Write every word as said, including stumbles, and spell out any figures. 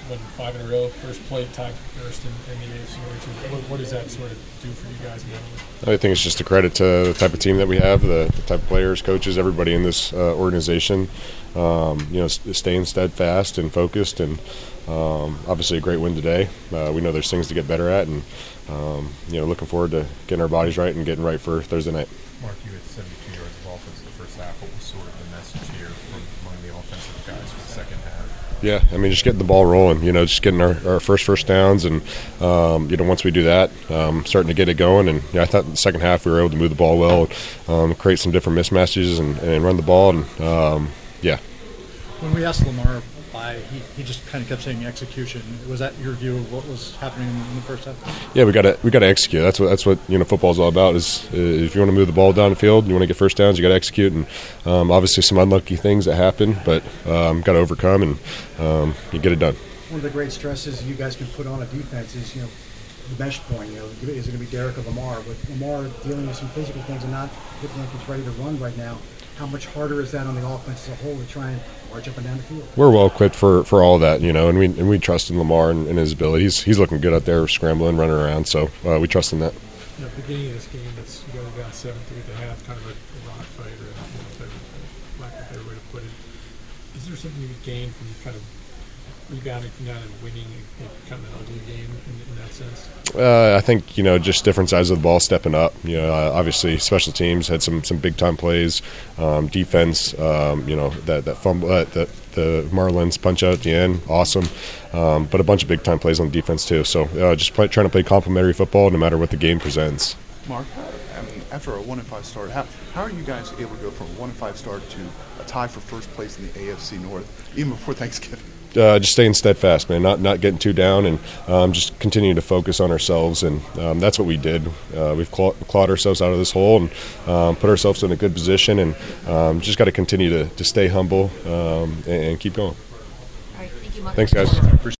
when five in a row, first play tied for first in, in the A F C North. What, what does that sort of do for you guys mentally? I think it's just a credit to the type of team that we have, the, the type of players, coaches, everybody in this uh, organization. Um, you know, staying steadfast and focused, and um, obviously a great win today. Uh, we know there's things to get better at, and um, you know, looking forward to getting our bodies right and getting right for Thursday night. Mark, you had seventy-two yards of offense in the first half. What was sort of the message here from among the offensive guys for the second half? Yeah, I mean, just getting the ball rolling, you know, just getting our, our first first downs, and, um, you know, once we do that, um, starting to get it going. And you know, I thought in the second half we were able to move the ball well, um, create some different mismatches and, and run the ball. And, um, yeah. When we asked Lamar why, he, he just kind of kept saying execution. Was that your view of what was happening in the first half? Yeah, we got to we got to execute. That's what that's what you know football's all about. Is, is if you want to move the ball down the field, you want to get first downs, you got to execute. And um, obviously some unlucky things that happen, but um, got to overcome and um, you get it done. One of the great stresses you guys can put on a defense is you know the mesh point. You know, is it going to be Derek or Lamar? With Lamar dealing with some physical things and not looking like he's ready to run right now, how much harder is that on the offense as a whole to try and march up and down the field? We're well equipped for, for all of that, you know, and we and we trust in Lamar and, and his ability. He's he's looking good out there, scrambling, running around. So uh, we trust in that. You know, beginning of this game, it's you guys are down seven three at the half, kind of a, a rock fight, or you know, for lack of a better way to put it. Is there something you gain from kind of rebounding from that and winning a kind of an ugly game in, in that sense? Uh, I think, you know, just different sides of the ball stepping up. You know, uh, obviously special teams had some, some big time plays. Um, defense, um, you know, that that fumble, uh, that the Marlins punch out at the end, awesome. Um, but a bunch of big time plays on defense too. So uh, just play, trying to play complementary football no matter what the game presents. Mark, I mean, after a one and five start, how how are you guys able to go from a one and five start to a tie for first place in the A F C North even before Thanksgiving? Uh, just staying steadfast, man. Not not getting too down, and um, just continuing to focus on ourselves, and um, that's what we did. Uh, we've clawed, clawed ourselves out of this hole and um, put ourselves in a good position, and um, just got to continue to to stay humble um, and, and keep going. All right, thank you, Mark. Thanks, guys.